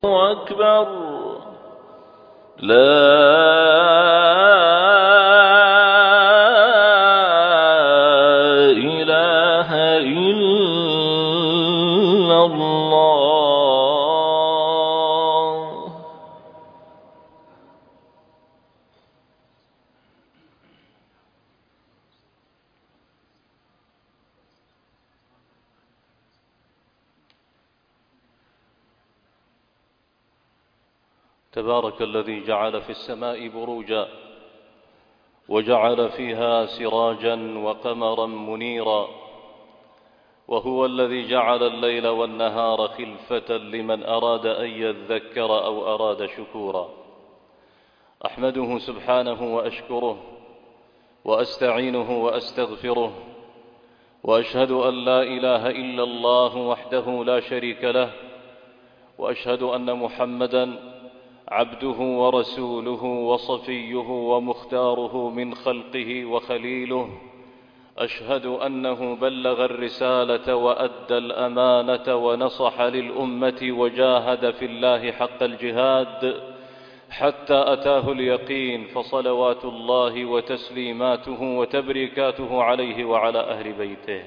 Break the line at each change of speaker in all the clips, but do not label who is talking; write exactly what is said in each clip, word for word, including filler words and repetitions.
أكبر. لا إله إلا الله. تبارك الذي جعل في السماء بروجا وجعل فيها سراجا وقمرا منيرا، وهو الذي جعل الليل والنهار خلفة لمن أراد أن يذكر أو أراد شكورا. أحمده سبحانه وأشكره وأستعينه وأستغفره، وأشهد أن لا إله إلا الله وحده لا شريك له، وأشهد أن محمدًا عبده ورسوله وصفيه ومختاره من خلقه وخليله. أشهد أنه بلغ الرسالة وأدى الأمانة ونصح للأمة وجاهد في الله حق الجهاد حتى أتاه اليقين، فصلوات الله وتسليماته وتبريكاته عليه وعلى أهل بيته.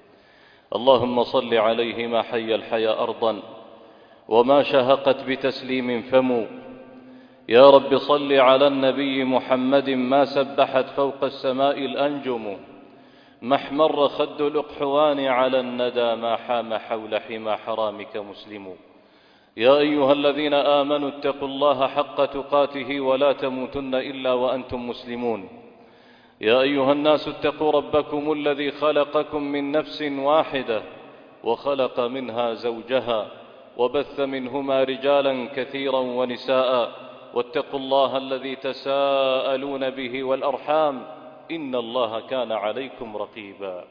اللهم صل عليه ما حي الحيا أرضا وما شهقت بتسليم فم. يا رب صل على النبي محمد ما سبحت فوق السماء الأنجم، ما احمر خد الأقحوان على الندى، ما حام حول حمى حرامك مسلم. يا أيها الذين آمنوا اتقوا الله حق تقاته ولا تموتن إلا وأنتم مسلمون. يا أيها الناس اتقوا ربكم الذي خلقكم من نفس واحدة وخلق منها زوجها وبث منهما رجالا كثيرا ونساء، واتقوا الله الذي تساءلون به والأرحام إن الله كان عليكم رقيبا.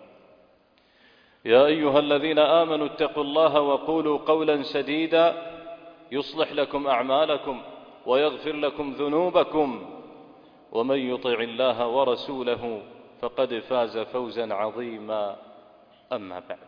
يا أيها الذين آمنوا اتقوا الله وقولوا قولا سديدا يصلح لكم أعمالكم ويغفر لكم ذنوبكم، ومن يطع الله ورسوله فقد فاز فوزا عظيما. أما بعد،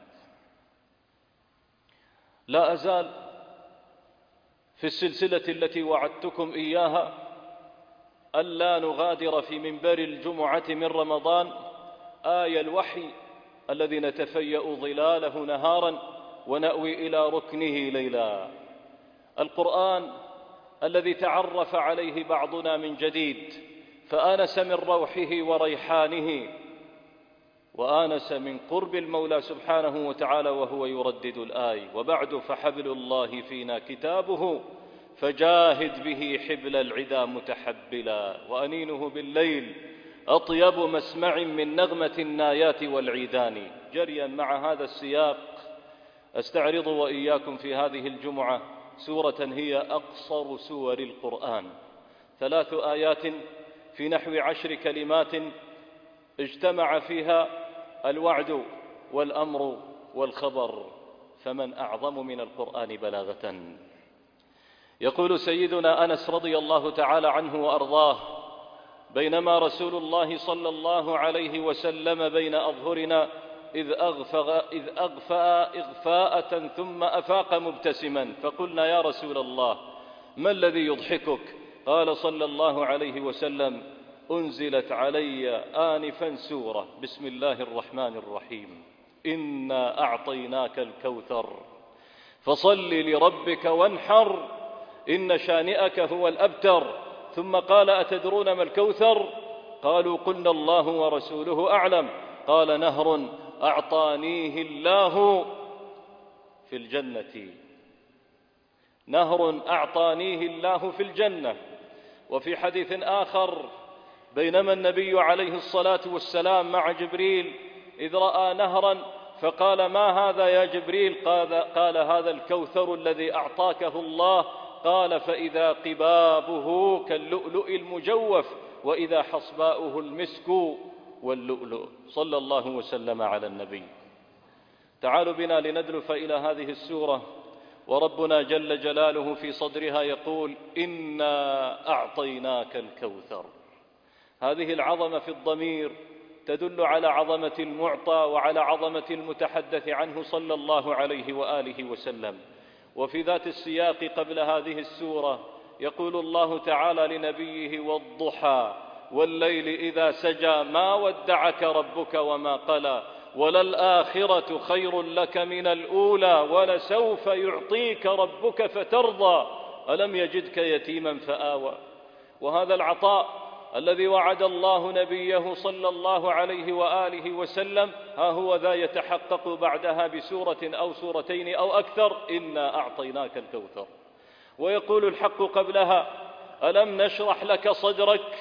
لا أزال في السلسلة التي وعدتكم إياها ألا نغادر في منبر الجمعة من رمضان آي الوحي الذي نتفيأ ظلاله نهارا ونأوي إلى ركنه ليلا، القرآن الذي تعرف عليه بعضنا من جديد فآنس من روحه وريحانه، وآنس من قرب المولى سبحانه وتعالى وهو يردد الآي. وبعد، فحبل الله فينا كتابه فجاهد به حبل العدا متحبلا، وأنينه بالليل أطيب مسمع من نغمة النايات والعيدان. جريا مع هذا السياق أستعرض وإياكم في هذه الجمعة سورة هي أقصر سور القرآن، ثلاث آيات في نحو عشر كلمات اجتمع فيها الوعد والأمر والخبر، فمن أعظم من القرآن بلاغة. يقول سيدنا أنس رضي الله تعالى عنه وأرضاه: بينما رسول الله صلى الله عليه وسلم بين أظهرنا إذ أغفأ, إذ أغفأ إغفاءة ثم أفاق مبتسما، فقلنا: يا رسول الله ما الذي يضحكك؟ قال صلى الله عليه وسلم: أنزلت علي آنفا سورة بسم الله الرحمن الرحيم إنا أعطيناك الكوثر فصل لربك وانحر إن شانئك هو الأبتر. ثم قال: أتدرون ما الكوثر؟ قالوا: قلنا الله ورسوله أعلم. قال: نهر أعطانيه الله في الجنة، نهر أعطانيه الله في الجنة. وفي حديث آخر: بينما النبي عليه الصلاة والسلام مع جبريل إذ رأى نهرا فقال: ما هذا يا جبريل؟ قال, قال: هذا الكوثر الذي أعطاكه الله. قال: فإذا قبابه كاللؤلؤ المجوف وإذا حصباؤه المسك واللؤلؤ. صلى الله وسلم على النبي. تعالوا بنا لندلف إلى هذه السورة، وربنا جل جلاله في صدرها يقول: إنا أعطيناك الكوثر. هذه العظمة في الضمير تدل على عظمة المعطى وعلى عظمة المتحدث عنه صلى الله عليه وآله وسلم. وفي ذات السياق قبل هذه السورة يقول الله تعالى لنبيه: والضحى والليل إذا سجى ما ودعك ربك وما قلى وللآخرة خير لك من الأولى ولسوف يعطيك ربك فترضى ألم يجدك يتيما فآوى. وهذا العطاء الذي وعد الله نبيه صلى الله عليه وآله وسلم ها هو ذا يتحقق بعدها بسورة أو سورتين أو أكثر: إنا أعطيناك الكوثر. ويقول الحق قبلها: ألم نشرح لك صدرك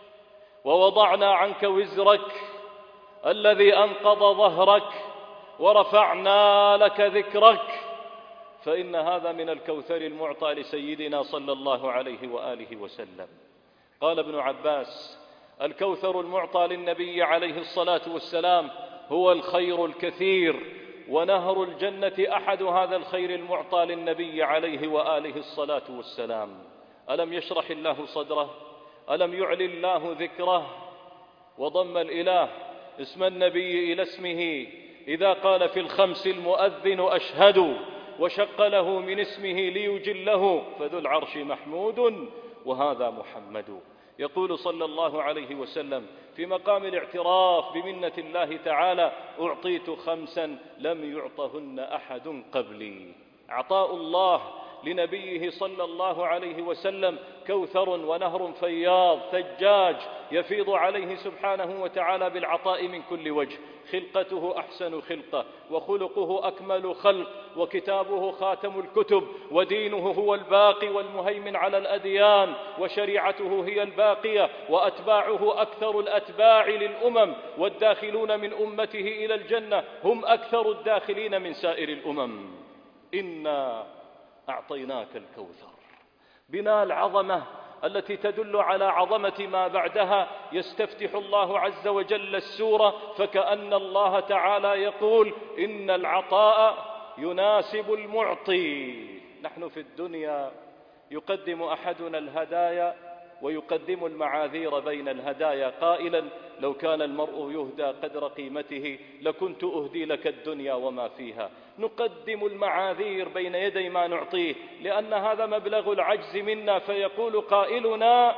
ووضعنا عنك وزرك الذي أنقض ظهرك ورفعنا لك ذكرك. فإن هذا من الكوثر المعطى لسيدنا صلى الله عليه وآله وسلم. قال ابن عباس: الكوثر المعطى للنبي عليه الصلاة والسلام هو الخير الكثير، ونهر الجنة أحد هذا الخير المعطى للنبي عليه وآله الصلاة والسلام. ألم يشرح الله صدره؟ ألم يعلي الله ذكره؟ وضم الإله اسم النبي إلى اسمه إذا قال في الخمس المؤذن أشهد، وشق له من اسمه ليجله، فذو العرش محمود وهذا محمد. يقول صلى الله عليه وسلم في مقام الاعتراف بمنة الله تعالى: أعطيت خمسا لم يعطهن أحد قبلي. عطاء الله لنبيه صلى الله عليه وسلم كوثر ونهر فياض ثجاج يفيض عليه سبحانه وتعالى بالعطاء من كل وجه. خلقته أحسن خلقة، وخلقه أكمل خلق، وكتابه خاتم الكتب، ودينه هو الباقي والمهيمن على الأديان، وشريعته هي الباقية، وأتباعه أكثر الأتباع للأمم، والداخلون من أمته إلى الجنة هم أكثر الداخلين من سائر الأمم. إنا أعطيناك الكوثر. بنا العظمة التي تدل على عظمة ما بعدها يستفتح الله عز وجل السورة فكأن الله تعالى يقول: إن العطاء يناسب المعطي. نحن في الدنيا يقدم أحدنا الهدايا ويقدم المعاذير بين الهدايا قائلا: لو كان المرء يهدى قدر قيمته لكنت أهدي لك الدنيا وما فيها. نقدم المعاذير بين يدي ما نعطيه لأن هذا مبلغ العجز منا. فيقول قائلنا: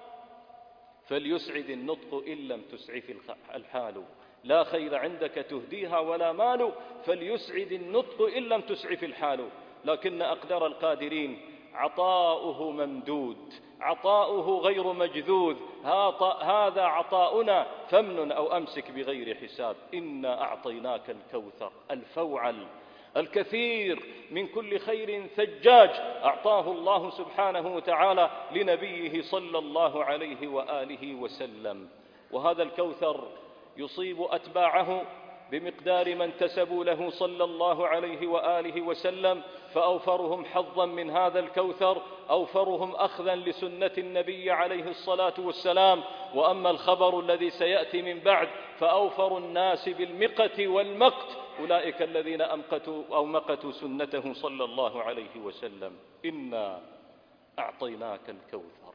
فليسعد النطق إن لم تسعف الحال، لا خير عندك تهديها ولا مال، فليسعد النطق إن لم تسعف الحال. لكن أقدر القادرين عطاؤه ممدود، عطاؤه غير مجذوذ. هذا عطاؤنا فمن أو أمسك بغير حساب. إنا أعطيناك الكوثر، الفوعل الكثير من كل خير ثجاج أعطاه الله سبحانه وتعالى لنبيه صلى الله عليه وآله وسلم. وهذا الكوثر يصيب أتباعه بمقدار ما انتسبوا له صلى الله عليه وآله وسلم، فأوفرهم حظا من هذا الكوثر أوفرهم أخذا لسنة النبي عليه الصلاة والسلام. وأما الخبر الذي سيأتي من بعد فأوفر الناس بالمقة والمقت أولئك الذين أمقتوا أو مقتوا سنته صلى الله عليه وسلم. إنا أعطيناك الكوثر.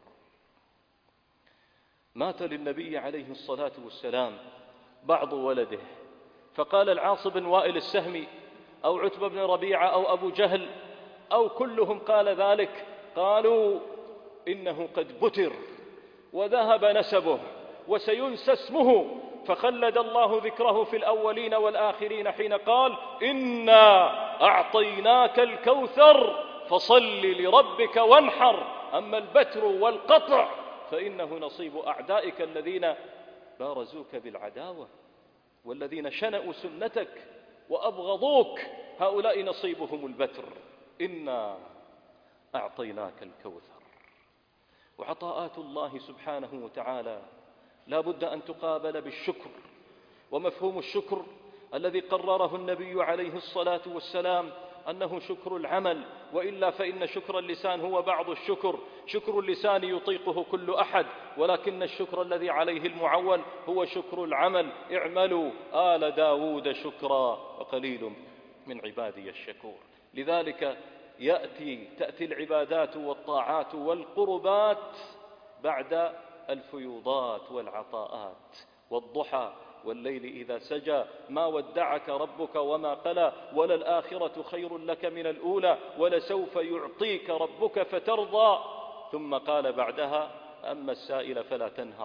مات للنبي عليه الصلاة والسلام بعض ولده، فقال العاص بن وائل السهمي أو عتبة بن ربيعة أو أبو جهل أو كلهم قال ذلك، قالوا: إنه قد بتر وذهب نسبه وسينسى اسمه. فخلد الله ذكره في الأولين والآخرين حين قال: إنا أعطيناك الكوثر فصل لربك وانحر. أما البتر والقطع فإنه نصيب أعدائك الذين بارزوك بالعداوة والذين شنأوا سنتك وأبغضوك، هؤلاء نصيبهم البتر. إنا أعطيناك الكوثر. وعطاءات الله سبحانه وتعالى لا بد أن تقابل بالشكر. ومفهوم الشكر الذي قرره النبي عليه الصلاة والسلام أنه شكر العمل، وإلا فإن شكر اللسان هو بعض الشكر. شكر اللسان يطيقه كل أحد، ولكن الشكر الذي عليه المعول هو شكر العمل. اعملوا آل داود شكرا وقليل من عبادي الشكور. لذلك يأتي تأتي العبادات والطاعات والقربات بعد الفيوضات والعطاءات. والضحى والليل إذا سجى ما ودعك ربك وما قلى وللآخرة خير لك من الأولى ولسوف يعطيك ربك فترضى. ثم قال بعدها أما السائل فلا تنهر،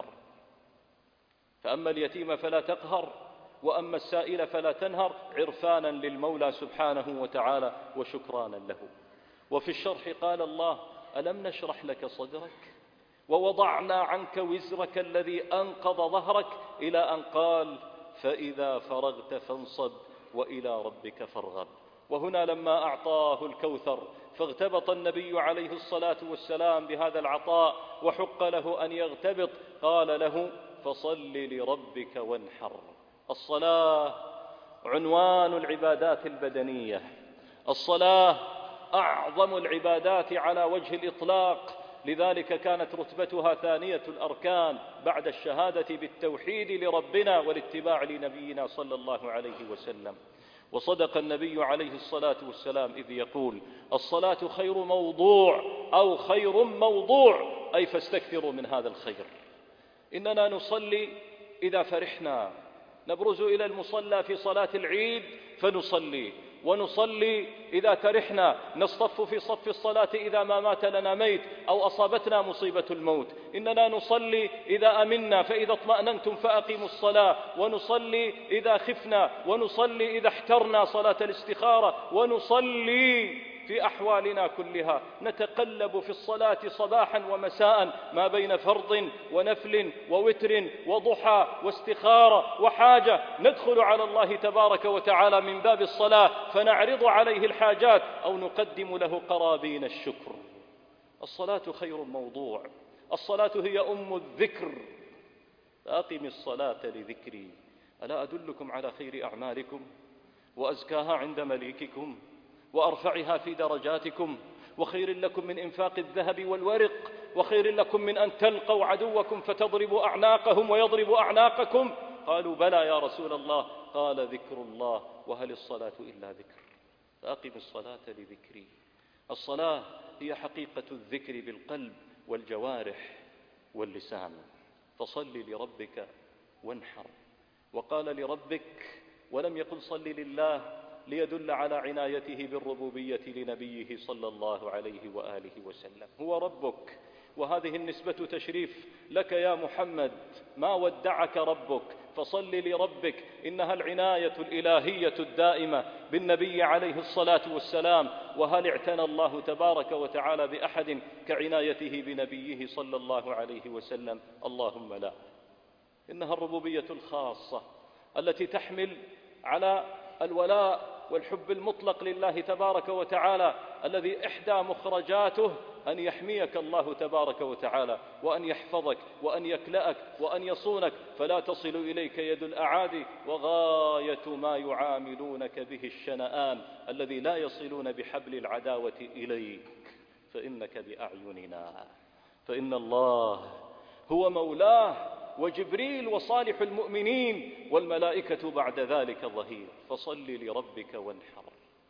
فأما اليتيم فلا تقهر، وأما السائل فلا تنهر، عرفانا للمولى سبحانه وتعالى وشكرانا له. وفي الشرح قال الله ألم نشرح لك صدرك ووضعنا عنك وزرك الذي أنقض ظهرك، إلى أن قال فإذا فرغت فانصب وإلى ربك فارغب. وهنا لما أعطاه الكوثر فاغتبط النبي عليه الصلاة والسلام بهذا العطاء وحق له أن يغتبط، قال له فصل لربك وانحر. الصلاة عنوان العبادات البدنية، الصلاة أعظم العبادات على وجه الإطلاق، لذلك كانت رتبتها ثانية الأركان بعد الشهادة بالتوحيد لربنا والاتباع لنبينا صلى الله عليه وسلم. وصدق النبي عليه الصلاة والسلام إذ يقول الصلاة خير موضوع أو خير موضوع، أي فاستكثروا من هذا الخير. إننا نصلي إذا فرحنا، نبرز إلى المصلى في صلاة العيد فنصلي، ونصلي إذا ترحنا، نصطف في صف الصلاة إذا ما مات لنا ميت أو أصابتنا مصيبة الموت. إننا نصلي إذا أمنا، فإذا اطمأننتم فأقيموا الصلاة، ونصلي إذا خفنا، ونصلي إذا احترنا صلاة الاستخارة، ونصلي في أحوالنا كلها. نتقلب في الصلاة صباحا ومساء ما بين فرض ونفل ووتر وضحى واستخارة وحاجة، ندخل على الله تبارك وتعالى من باب الصلاة فنعرض عليه الحاجات أو نقدم له قرابين الشكر. الصلاة خير موضوع، الصلاة هي أم الذكر. فأقم الصلاة لذكري، ألا أدلكم على خير أعمالكم وأزكاها عند مليككم وأرفعها في درجاتكم، وخير لكم من إنفاق الذهب والورق، وخير لكم من أن تلقوا عدوكم فتضربوا أعناقهم ويضربوا أعناقكم. قالوا بلى يا رسول الله، قال ذكر الله، وهل الصلاة إلا ذكر؟ فأقم الصلاة لذكري. الصلاة هي حقيقة الذكر بالقلب والجوارح واللسان. فصل لربك وانحر. وقال لربك ولم يقل صل لله، ليدل على عنايته بالربوبية لنبيه صلى الله عليه وآله وسلم. هو ربك، وهذه النسبة تشريف لك يا محمد. ما ودعك ربك، فصل لربك. إنها العناية الإلهية الدائمة بالنبي عليه الصلاة والسلام. وهل اعتنى الله تبارك وتعالى بأحد كعنايته بنبيه صلى الله عليه وسلم؟ اللهم لا. إنها الربوبية الخاصة التي تحمل على الولاء والحب المطلق لله تبارك وتعالى، الذي إحدى مخرجاته أن يحميك الله تبارك وتعالى، وأن يحفظك، وأن يكلأك، وأن يصونك، فلا تصل إليك يد الأعادي. وغاية ما يعاملونك به الشنآن الذي لا يصلون بحبل العداوة إليك، فإنك بأعيننا. فإن الله هو مولاه، وجبريل وصالح المؤمنين، والملائكة بعد ذلك ظهير. فصل لربك وانحر.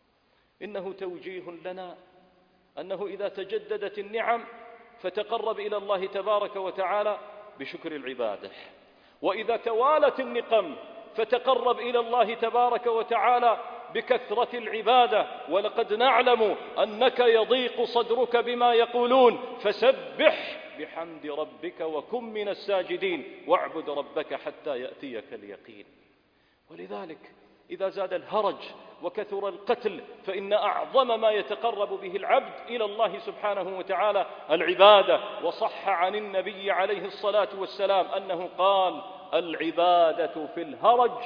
إنه توجيه لنا أنه إذا تجددت النعم فتقرب إلى الله تبارك وتعالى بشكر العبادة، وإذا توالت النقم فتقرب إلى الله تبارك وتعالى بكثرة العبادة. ولقد نعلم أنك يضيق صدرك بما يقولون، فسبح بحمد ربك وكن من الساجدين واعبد ربك حتى يأتيك اليقين. ولذلك إذا زاد الهرج وكثر القتل فإن أعظم ما يتقرب به العبد إلى الله سبحانه وتعالى العبادة. وصح عن النبي عليه الصلاة والسلام أنه قال العبادة في الهرج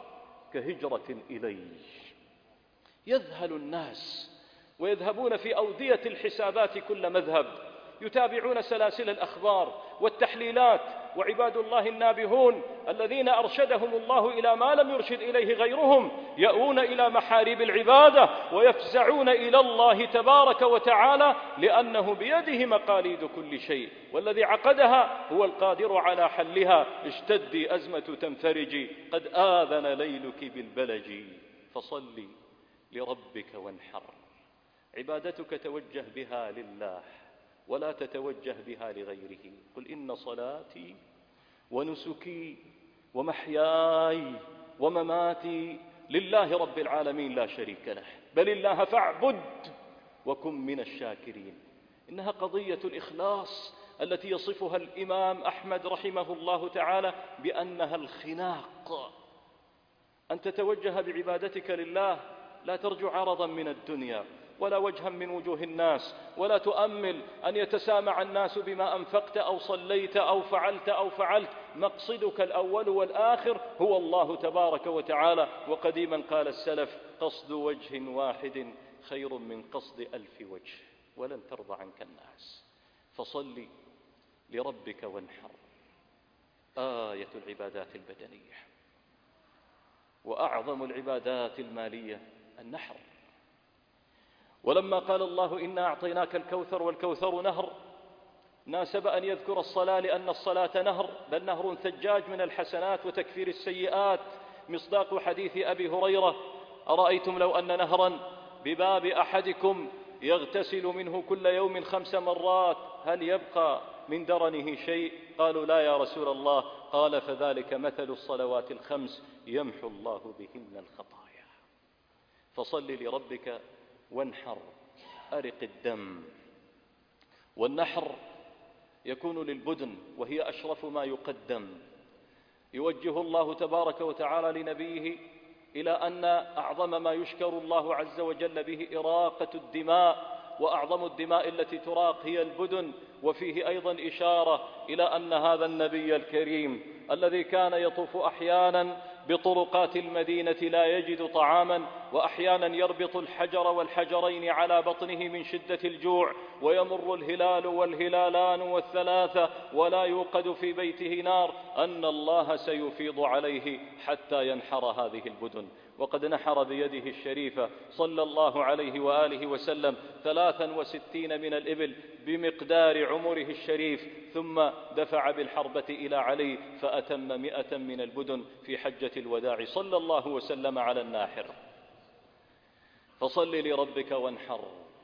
كهجرة إلي. يذهل الناس ويذهبون في أودية الحسابات كل مذهب، يتابعون سلاسل الأخبار والتحليلات، وعباد الله النابهون الذين أرشدهم الله إلى ما لم يرشد إليه غيرهم يأوون إلى محاريب العبادة ويفزعون إلى الله تبارك وتعالى، لأنه بيده مقاليد كل شيء، والذي عقدها هو القادر على حلها. اشتدي أزمة تنفرجي، قد آذن ليلك بالبلج. فصلي لربك وانحر. عبادتك توجه بها لله ولا تتوجه بها لغيره. قل إن صلاتي ونسكي ومحياي ومماتي لله رب العالمين لا شريك له، بل الله فاعبد وكن من الشاكرين. إنها قضية الإخلاص التي يصفها الإمام أحمد رحمه الله تعالى بأنها الخناق، أن تتوجه بعبادتك لله، لا ترجو عرضا من الدنيا ولا وجها من وجوه الناس، ولا تؤمل أن يتسامع الناس بما أنفقت أو صليت أو فعلت أو فعلت. مقصدك الأول والآخر هو الله تبارك وتعالى. وقديما قال السلف: قصد وجه واحد خير من قصد ألف وجه، ولن ترضى عنك الناس. فصل لربك وانحر، آية العبادات البدنية. وأعظم العبادات المالية النحر. ولما قال الله: إنا أعطيناك الكوثر والكوثر نهر، ناسب أن يذكر الصلاة، لأن الصلاة نهر، بل نهر ثجاج من الحسنات وتكفير السيئات. مصداق حديث أبي هريرة: أرأيتم لو أن نهرا بباب أحدكم يغتسل منه كل يوم خمس مرات هل يبقى من درنه شيء؟ قالوا: لا يا رسول الله. قال: فذلك مثل الصلوات الخمس يمحو الله بهن الخطايا. فصل لربك وانحر، أرق الدم. والنحر يكون للبدن، وهي أشرف ما يقدم. يوجه الله تبارك وتعالى لنبيه إلى أن أعظم ما يشكر الله عز وجل به إراقة الدماء، وأعظم الدماء التي تراق هي البدن. وفيه أيضا إشارة إلى أن هذا النبي الكريم الذي كان يطوف أحيانا بطرقات المدينة لا يجد طعاما، وأحيانا يربط الحجر والحجرين على بطنه من شدة الجوع، ويمر الهلال والهلالان والثلاثة ولا يوقد في بيته نار، أن الله سيفيض عليه حتى ينحر هذه البدن. وقد نحر بيده الشريفة صلى الله عليه وآله وسلم ثلاثا وستين من الإبل بمقدار عمره الشريف، ثم دفع بالحربة إلى علي فأتم مئة من البدن في حجة الوداع صلى الله وسلم على الناحر. فصل لربك وانحر.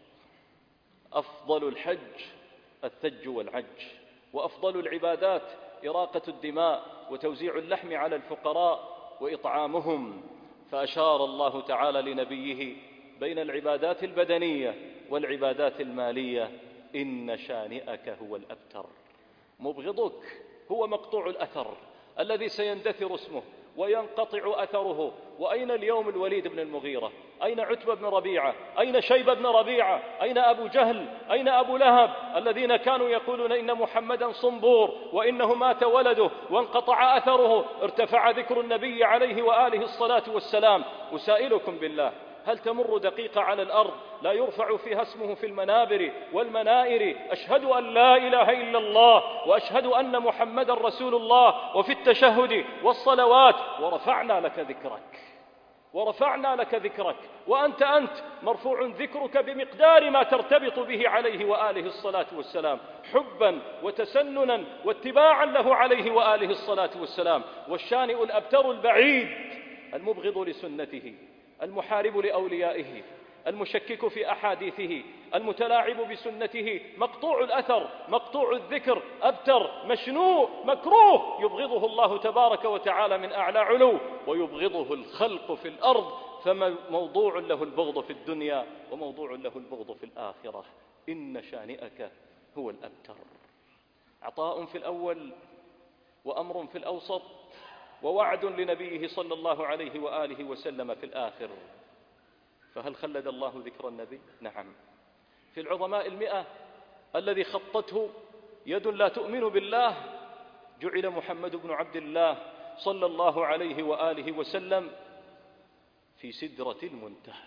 أفضل الحج الثج والعج، وأفضل العبادات إراقة الدماء وتوزيع اللحم على الفقراء وإطعامهم. فأشار الله تعالى لنبيه بين العبادات البدنية والعبادات المالية: إن شانئك هو الأبتر. مبغضك هو مقطوع الأثر الذي سيندثر اسمه وينقطع أثره. وأين اليوم الوليد بن المغيرة؟ أين عتبة بن ربيعة؟ أين شيبة بن ربيعة؟ أين أبو جهل؟ أين أبو لهب؟ الذين كانوا يقولون إن محمدا صنبور وإنه مات ولده وانقطع أثره، ارتفع ذكر النبي عليه وآله الصلاة والسلام. أسائلكم بالله: هل تمر دقيقة على الأرض لا يرفع فيها اسمه في المنابر والمنائر: أشهد أن لا إله إلا الله وأشهد أن محمدا رسول الله، وفي التشهد والصلوات: ورفعنا لك ذكرك، ورفعنا لك ذكرك، وأنت أنت مرفوع ذكرك بمقدار ما ترتبط به عليه وآله الصلاة والسلام، حبا وتسننا واتباعا له عليه وآله الصلاة والسلام. والشانئ الأبتر البعيد المبغض لسنته، المحارب لأوليائه، المشكك في أحاديثه، المتلاعب بسنته، مقطوع الأثر، مقطوع الذكر، أبتر، مشنوع، مكروه، يبغضه الله تبارك وتعالى من أعلى علو، ويبغضه الخلق في الأرض. فموضوع له البغض في الدنيا وموضوع له البغض في الآخرة. إن شانئك هو الأبتر. عطاء في الأول، وأمر في الأوسط، ووعد لنبيه صلى الله عليه وآله وسلم في الآخر. فهل خلد الله ذكر النبي؟ نعم. في العظماء المئة الذي خطته يد لا تؤمن بالله جعل محمد بن عبد الله صلى الله عليه وآله وسلم في سدرة المنتهى،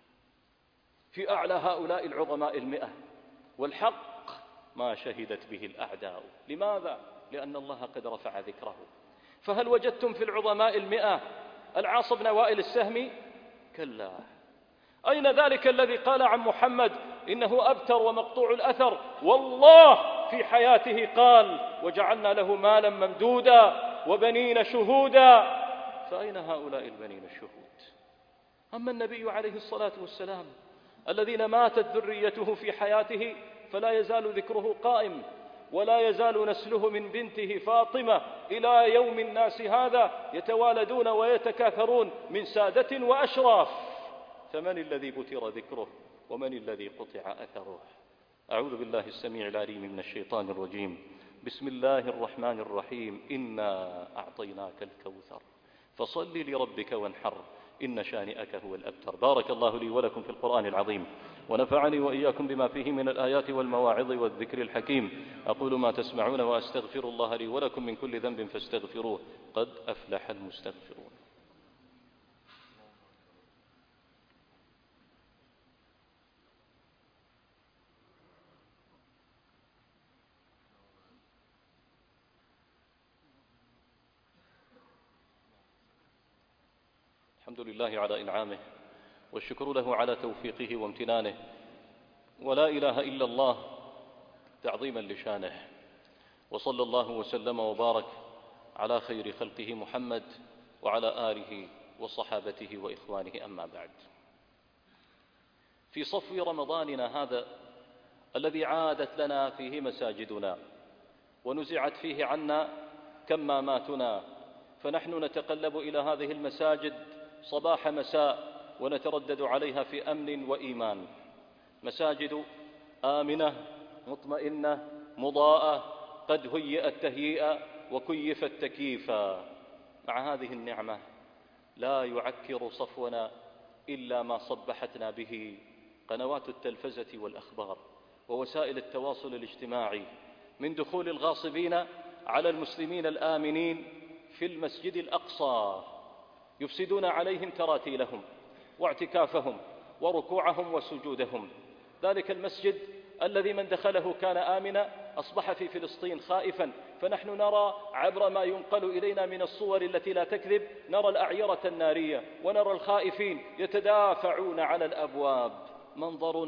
في أعلى هؤلاء العظماء المئة. والحق ما شهدت به الأعداء. لماذا؟ لأن الله قد رفع ذكره. فهل وجدتم في العظماء المئة العاص بن وائل السهمي؟ كلا. أين ذلك الذي قال عن محمد إنه أبتر ومقطوع الأثر؟ والله في حياته قال: وجعلنا له مالا ممدودا وبنين شهودا. فأين هؤلاء البنين الشهود؟ أما النبي عليه الصلاة والسلام الذين ماتت ذريته في حياته فلا يزال ذكره قائم. ولا يزال نسله من بنته فاطمة إلى يوم الناس هذا يتوالدون ويتكاثرون من سادة وأشراف. فمن الذي بتر ذكره ومن الذي قطع أثره؟ أعوذ بالله السميع العليم من الشيطان الرجيم. بسم الله الرحمن الرحيم. إنا أعطيناك الكوثر فصل لربك وانحر إن شانئك هو الأبتر. بارك الله لي ولكم في القرآن العظيم، ونفعني وإياكم بما فيه من الآيات والمواعظ والذكر الحكيم. أقول ما تسمعون وأستغفر الله لي ولكم من كل ذنب فاستغفروه، قد أفلح المستغفرون. الحمد لله على إنعامه، والشكر له على توفيقه وامتنانه، ولا إله إلا الله تعظيما لشانه. وصلى الله وسلم وبارك على خير خلقه محمد وعلى آله وصحابته وإخوانه، أما بعد. في صفو رمضاننا هذا الذي عادت لنا فيه مساجدنا ونزعت فيه عنا كماماتنا، فنحن نتقلب إلى هذه المساجد صباح مساء ونتردد عليها في أمن وإيمان. مساجد آمنة مطمئنة مضاءة، قد هيئت تهيئة وكيفت تكييفا. مع هذه النعمة لا يعكر صفونا إلا ما صبحتنا به قنوات التلفزة والأخبار ووسائل التواصل الاجتماعي من دخول الغاصبين على المسلمين الآمنين في المسجد الأقصى، يفسدون عليهم تراتيلهم واعتكافهم وركوعهم وسجودهم. ذلك المسجد الذي من دخله كان آمنا أصبح في فلسطين خائفا، فنحن نرى عبر ما ينقل إلينا من الصور التي لا تكذب، نرى الأعيرة النارية ونرى الخائفين يتدافعون على الأبواب. منظر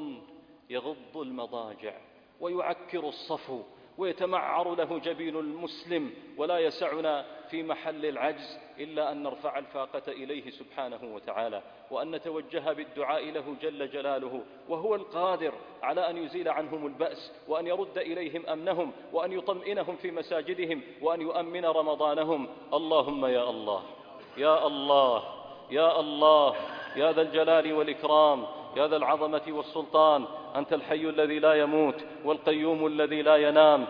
يغض المضاجع ويعكر الصفو ويتمعر له جبين المسلم، ولا يسعنا في محل العجز إلا أن نرفع الفاقة إليه سبحانه وتعالى، وأن نتوجه بالدعاء له جل جلاله، وهو القادر على أن يزيل عنهم البأس وأن يرد إليهم أمنهم وأن يطمئنهم في مساجدهم وأن يؤمن رمضانهم. اللهم يا الله يا الله يا الله يا ذا الجلال والإكرام يا ذا العظمة والسلطان، أنت الحي الذي لا يموت والقيوم الذي لا ينام.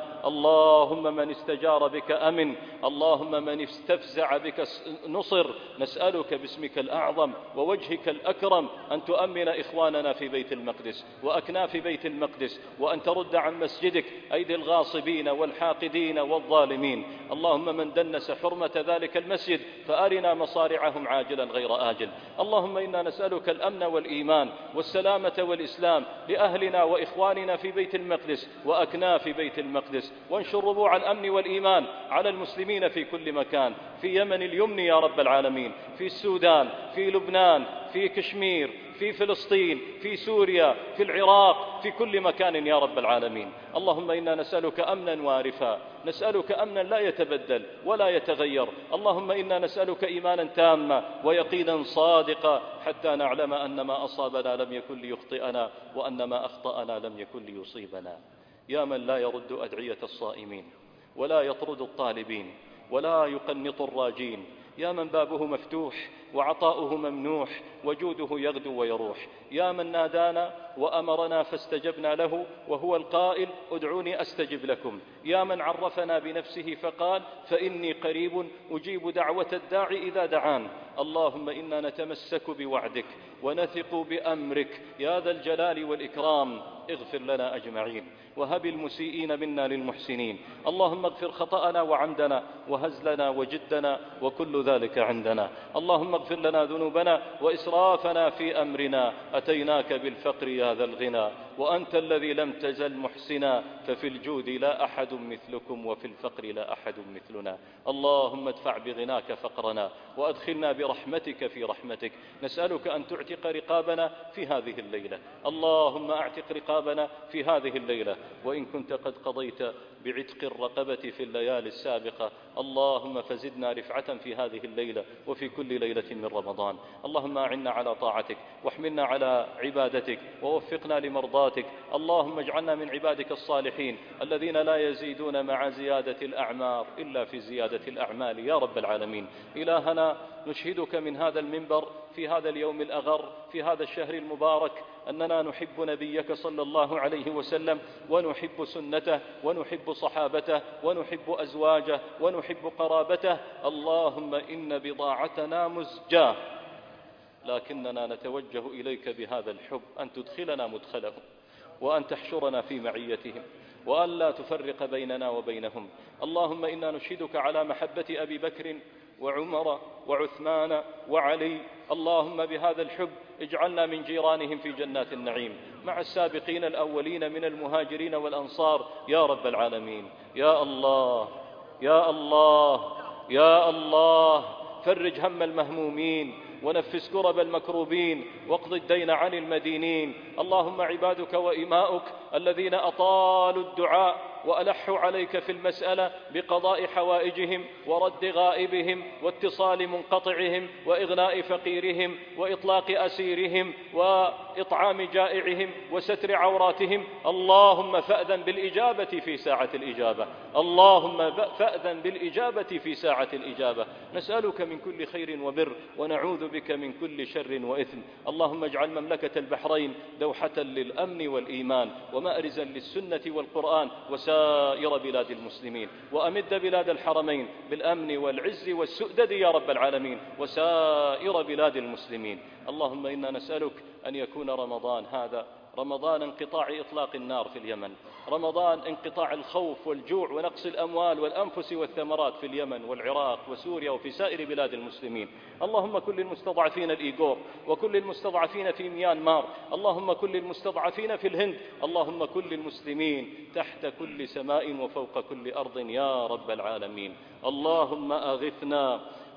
اللهم من استجار بك أمن، اللهم من استفزع بك نصر. نسألك باسمك الأعظم ووجهك الأكرم أن تؤمن إخواننا في بيت المقدس وأكناف بيت المقدس، وأن ترد عن مسجدك أيدي الغاصبين والحاقدين والظالمين. اللهم من دنس حرمة ذلك المسجد فأرنا مصارعهم عاجلا غير آجل. اللهم إنا نسألك الأمن والإيمان والسلامة والإسلام لأهلنا وإخواننا في بيت المقدس وأكناف بيت المقدس، وانشر ربوع الأمن والإيمان على المسلمين في كل مكان، في يمن اليمن يا رب العالمين، في السودان، في لبنان، في كشمير، في فلسطين، في سوريا، في العراق، في كل مكان يا رب العالمين. اللهم إنا نسألك أمنا وارفا، نسألك أمنا لا يتبدل ولا يتغير. اللهم إنا نسألك إيمانا تاما ويقينا صادقا حتى نعلم أن ما أصابنا لم يكن ليخطئنا وأن ما أخطأنا لم يكن ليصيبنا. يا من لا يرد أدعية الصائمين ولا يطرد الطالبين ولا يقنط الراجين، يا من بابه مفتوح وعطاؤه ممنوح وجوده يغدو ويروح، يا من نادانا وأمرنا فاستجبنا له وهو القائل ادعوني أستجب لكم، يا من عرفنا بنفسه فقال فإني قريب أجيب دعوة الداعي إذا دعان. اللهم إنا نتمسك بوعدك ونثق بأمرك يا ذا الجلال والإكرام. اغفر لنا أجمعين وهب المسيئين منا للمحسنين. اللهم اغفر خطأنا وعمدنا وهزلنا وجدنا وكل ذلك عندنا. اللهم اغفر لنا ذنوبنا وإسرافنا في أمرنا. أتيناك بالفقر يا ذا الغنى وأنت الذي لم تزل محسنا، ففي الجود لا أحد مثلكم وفي الفقر لا أحد مثلنا. اللهم ادفع بغناك فقرنا وأدخلنا برحمتك في رحمتك. نسألك أن تعتق رقابنا في هذه الليلة. اللهم أعتق رقابنا رقابنا في هذه الليلة، وإن كنت قد قضيت بعتق الرقبة في الليالي السابقة، اللهم فزدنا رفعة في هذه الليلة وفي كل ليلة من رمضان. اللهم أعنا على طاعتك، واحملنا على عبادتك، ووفقنا لمرضاتك. اللهم اجعلنا من عبادك الصالحين الذين لا يزيدون مع زيادة الأعمار إلا في زيادة الأعمال يا رب العالمين. إلهنا، نشهدك من هذا المنبر في هذا اليوم الأغر في هذا الشهر المبارك أننا نحب نبيك صلى الله عليه وسلم، ونحب سنته، ونحب صحابته، ونحب أزواجه، ونحب قرابته. اللهم إن بضاعتنا مزجاة، لكننا نتوجه إليك بهذا الحب أن تدخلنا مدخلهم، وأن تحشرنا في معيتهم، وأن لا تفرق بيننا وبينهم. اللهم إنا نشهدك على محبة أبي بكر وعمر وعثمان وعلي. اللهم بهذا الحب اجعلنا من جيرانهم في جنات النعيم مع السابقين الأولين من المهاجرين والأنصار يا رب العالمين. يا الله يا الله يا الله، فرج هم المهمومين، ونفس كرب المكروبين، واقض الدين عن المدينين. اللهم عبادك وإماؤك الذين أطالوا الدعاء وألحوا عليك في المسألة بقضاء حوائجهم ورد غائبهم واتصال منقطعهم وإغناء فقيرهم وإطلاق أسيرهم وإطعام جائعهم وستر عوراتهم. اللهم فأذن بالإجابة في ساعة الإجابة، اللهم فأذن بالإجابة في ساعة الإجابة. نسألك من كل خير وبر، ونعوذ بك من كل شر وإثم. اللهم اجعل مملكة البحرين دوحة للأمن والإيمان، ومأرزا للسنة والقرآن وسائر بلاد المسلمين، وأمد بلاد الحرمين بالأمن والعز والسؤدد يا رب العالمين، وسائر بلاد المسلمين. اللهم إنا نسألك أن يكون رمضان هذا رمضان انقطاع إطلاق النار في اليمن، رمضان انقطاع الخوف والجوع ونقص الأموال والأنفس والثمرات في اليمن والعراق وسوريا وفي سائر بلاد المسلمين. اللهم كل المستضعفين الإيغور، وكل المستضعفين في ميانمار، اللهم كل المستضعفين في الهند، اللهم كل المسلمين تحت كل سماء وفوق كل أرض يا رب العالمين. اللهم أغثنا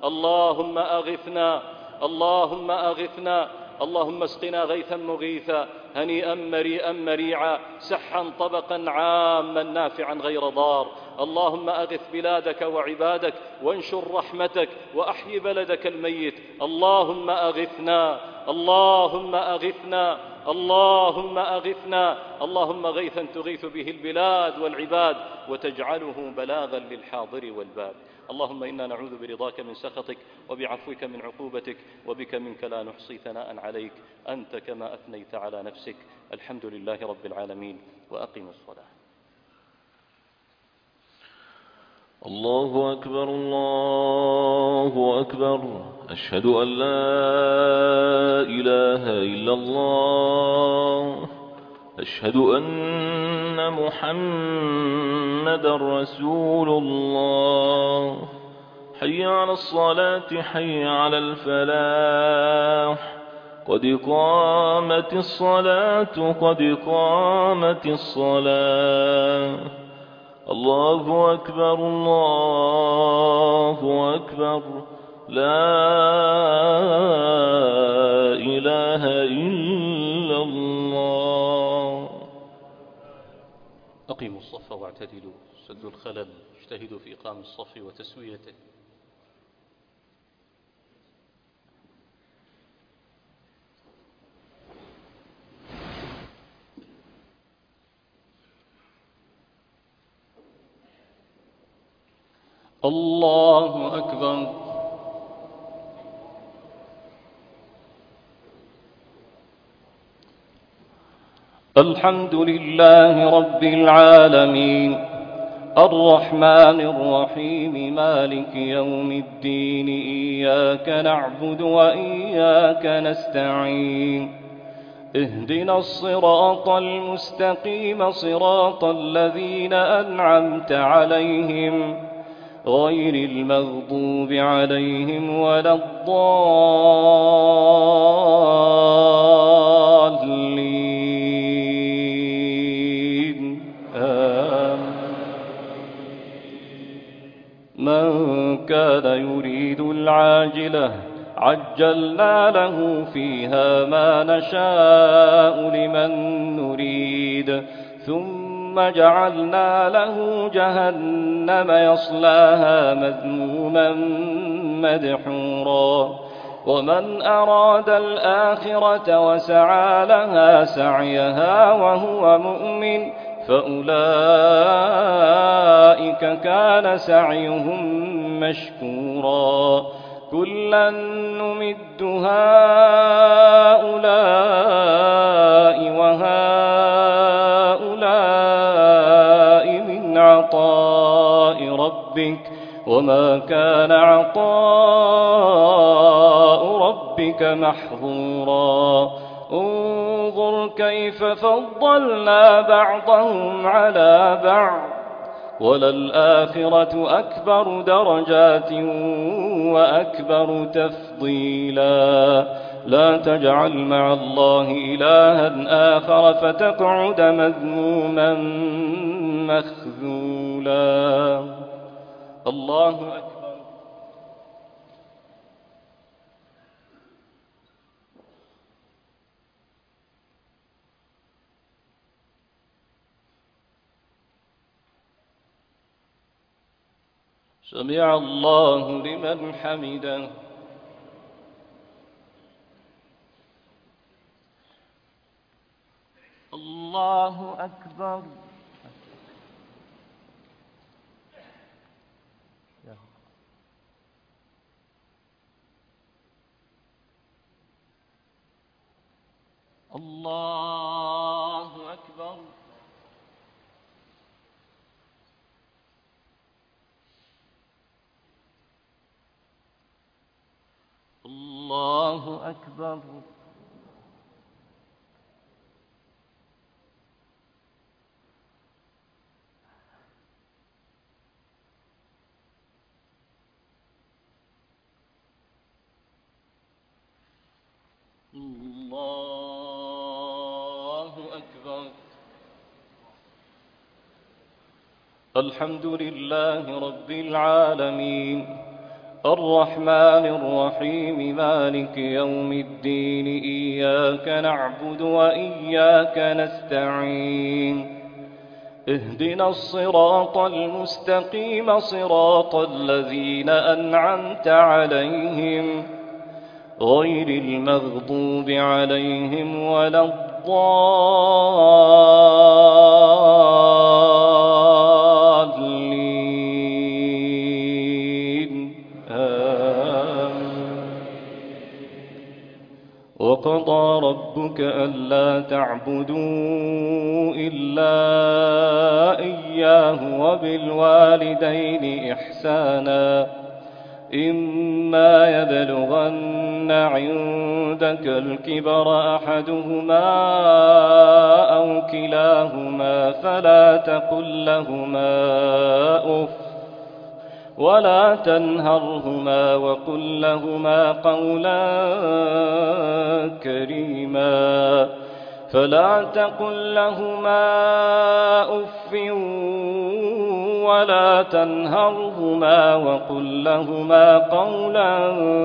اللهم أغثنا اللهم أغثنا اللهم اسقنا غيثا مغيثا هنيئا مريئا مريعا سحا طبقا عاما نافعا غير ضار. اللهم أغث بلادك وعبادك، وانشر رحمتك، وأحي بلدك الميت. اللهم أغثنا اللهم أغثنا اللهم أغثنا اللهم غيثا تغيث به البلاد والعباد، وتجعله بلاغا للحاضر والباد. اللهم إنا نعوذ برضاك من سخطك، وبعفوك من عقوبتك، وبك منك لا نحصي ثناء عليك أنت كما أثنيت على نفسك. الحمد لله رب العالمين، وأقم الصلاة.
الله أكبر الله أكبر، أشهد أن لا إله إلا الله، أشهد أن محمدا رسول الله. حي على الصلاة حي على الفلاح، قد قامت الصلاة قد قامت الصلاة. الله أكبر الله أكبر، لا إله إلا الله.
أقيموا الصف واعتدلوا، سدوا الخلل، اجتهدوا في إقام الصف وتسويته. الله أكبر. الحمد لله رب العالمين، الرحمن الرحيم، مالك يوم الدين. إياك نعبد وإياك نستعين، اهدنا الصراط المستقيم، صراط الذين أنعمت عليهم غير المغضوب عليهم ولا الضالين. آمين. من كان يريد العاجلة عجلنا له فيها ما نشاء لمن نريد
حميد ثم جعلنا له جهنم يصلاها مذموما مدحورا ومن أراد الآخرة وسعى لها سعيها وهو مؤمن فأولئك كان سعيهم مشكورا كلا نمد هؤلاء وهؤلاء من عطاء ربك وما كان عطاء ربك محظورا انظر كيف فضلنا بعضهم على بعض وللآخرة أكبر درجات وأكبر تفضيلا لا تجعل مع الله إلها آخر فتقعد مذموما مخذولا الله أكبر سمع الله لمن حمده الله أكبر الله أكبر الله أكبر الله أكبر الحمد لله رب العالمين الرحمن الرحيم مالك يوم الدين إياك نعبد وإياك نستعين اهدنا الصراط المستقيم صراط الذين أنعمت عليهم غير المغضوب عليهم ولا الضالين آمين وقضى ربك ألا تعبدوا إلا إياه وبالوالدين إحسانا إما يبلغن عندك الكبر أحدهما أو كلاهما فلا تقل لهما أف ولا تنهرهما وقل لهما قولا كريما فلا تقل لهما أف ولا تنهرهما وقل لهما قولا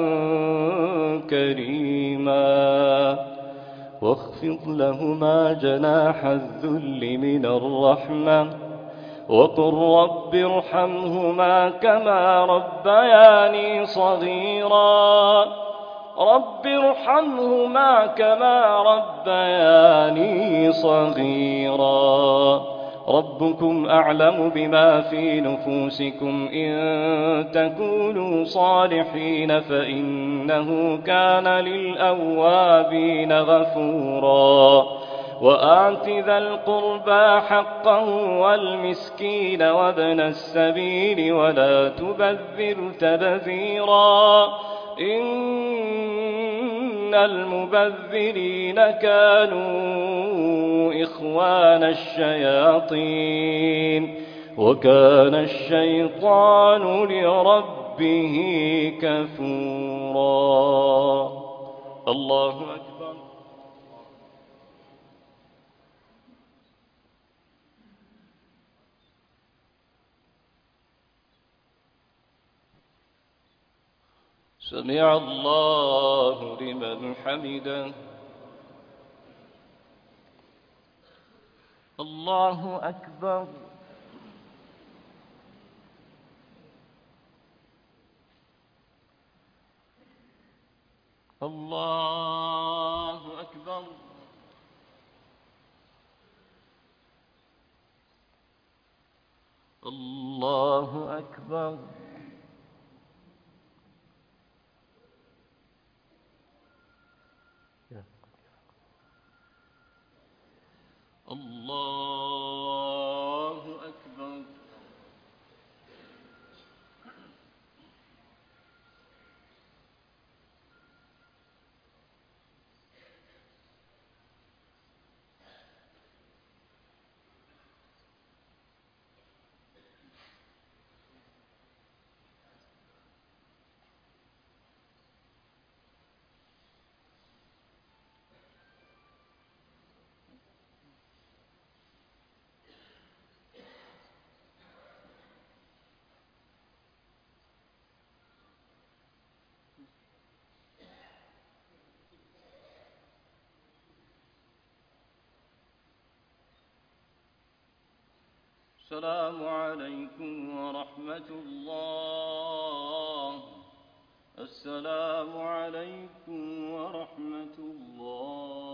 كريما واخفض لهما جناح الذل من الرحمة وقل رب ارحمهما كما ربياني صغيرا رب ارحمهما كما ربياني صغيرا ربكم أعلم بما في نفوسكم إن تكونوا صالحين فإنه كان للأوابين غفورا وآت ذا القربى حقه والمسكين وابن السبيل ولا تبذر تبذيرا إن المبذرين كانوا إخوان الشياطين وكان الشيطان لربه كفورا الله أكبر سمع الله لمن حمده الله أكبر. الله أكبر. الله أكبر. الله أكبر. السلام عليكم ورحمة الله. السلام عليكم ورحمة الله.